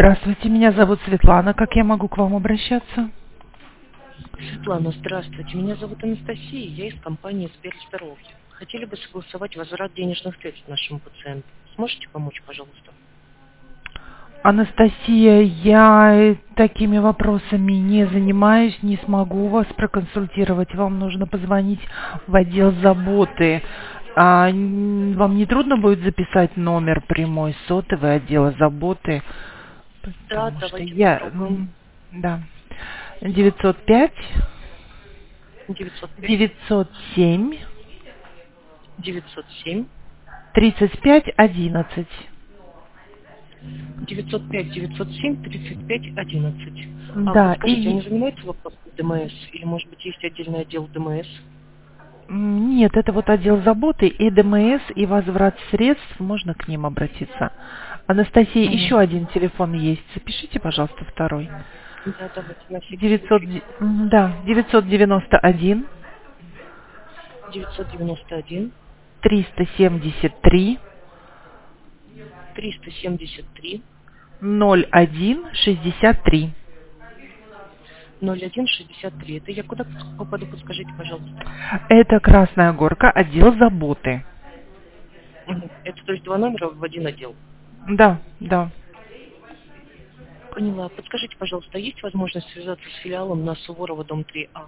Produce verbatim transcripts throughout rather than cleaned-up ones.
Здравствуйте, меня зовут Светлана. Как я могу к вам обращаться? Светлана, здравствуйте. Меня зовут Анастасия, я из компании «Сберздоровье». Хотели бы согласовать возврат денежных средств нашему пациенту. Сможете помочь, пожалуйста? Анастасия, я такими вопросами не занимаюсь, не смогу вас проконсультировать. Вам нужно позвонить в отдел заботы. А, н- вам не трудно будет записать номер прямой сотовый отдела заботы? Да, Потому что давайте я... попробуем. м, Да. девятьсот пять девятьсот пять девятьсот семь девятьсот семь тридцать пять одиннадцать. девятьсот пять девятьсот семь тридцать пять одиннадцать. А Да, подскажите, и они занимаются вопросом ДМС? Или, может быть, есть отдельный отдел ДМС? М, нет, это вот отдел заботы и ДМС, и возврат средств, можно к ним обратиться. Анастасия, Мгм. еще один телефон есть. Запишите, пожалуйста, второй. Да, давайте, на всякий девятьсот, случай. де- м, да, девятьсот девяносто один девятьсот девяносто один триста семьдесят три триста семьдесят три ноль один шестьдесят три. ноль один шестьдесят три. Это я куда попаду, подскажите, пожалуйста? Это Красная Горка, отдел заботы. Мгм. Это то есть два номера в один отдел. Да, да. Поняла. Подскажите, пожалуйста, есть возможность связаться с филиалом на Суворова, дом три А?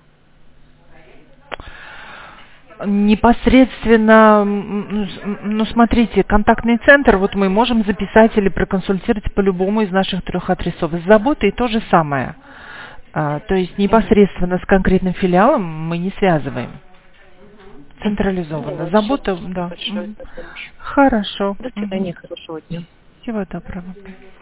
Непосредственно, м, ну, с- м, ну, смотрите, контактный центр, вот мы можем записать или проконсультировать по любому из наших трех адресов. С заботой то же самое. А, то есть Мгм. непосредственно с конкретным филиалом мы не связываем. Мгм. Централизованно. Поняла. Все, Забота, спасибо да. большое Мгм. за помощь. Хорошо. До Мгм. свидания, хорошего дня. Всего доброго.